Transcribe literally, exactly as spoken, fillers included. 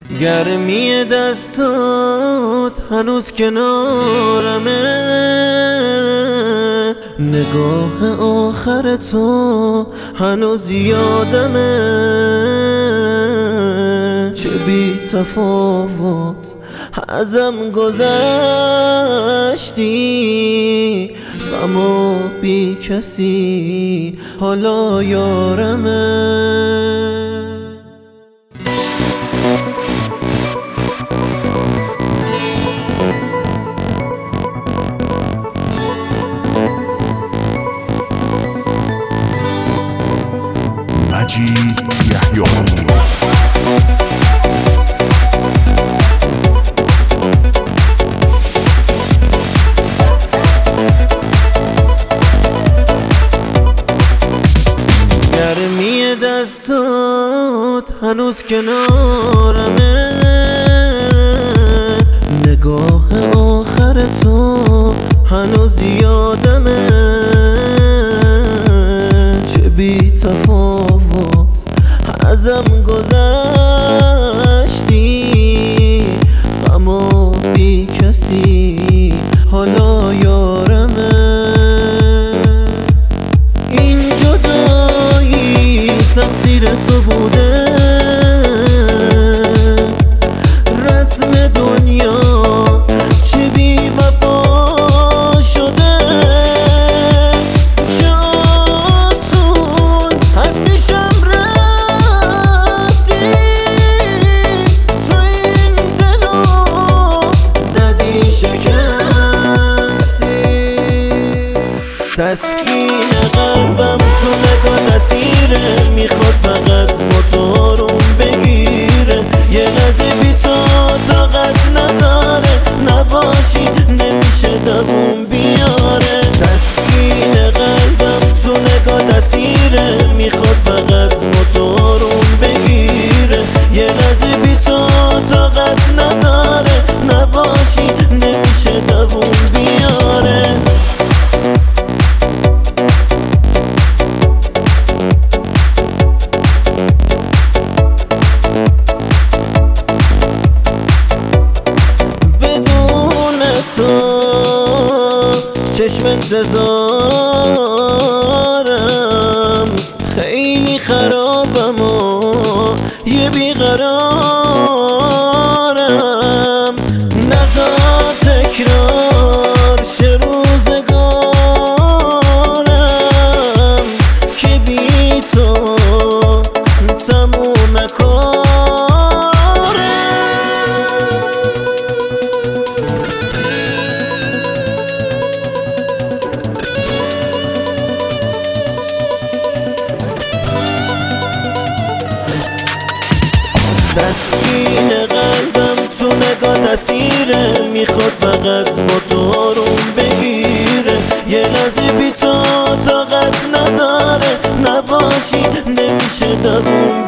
گرمی دستات هنوز کنارمه، نگاه آخر تو هنوز یادمه. چه بی تفاوت ازم گذشتی، غم بی کسی حالا یارمه. مجید یحیایی گرمی دستات هنوز کنارمه، نگاه آخر تو هنوز یادمه. چه بی تفاوت ازم گذشتی، غم بی کسی حالا یارمه. این جدایی تقصیر تو بوده، رسم دنیا چه بی وفا شده. چه آسون از پیشم رفتی، تو این دلو زدی شکستی. تسکین قلبم تو نگاه اسیره، میخواد فقط موتورم بگیره. یه لحظه بی تو طاقت نداره، نباشی نمیشه دووم بیاره. تسکین قلبم تو نگاه اسیره، میخواد فقط موتورم بگیره. یه لحظه بی تو طاقت نداره، نباشی نمیشه دووم بیاره. چشم انتظارم خیلی خرابم و یه بیقرارم. نذار تکرار شه روزگارم، که بی تو تموم کارم. تسکین قلبم تو نگاه اسیره، میخواد فقط موتورم بگیره. یه لحظه بی تو طاقت نداره، نباشی نمیشه دووم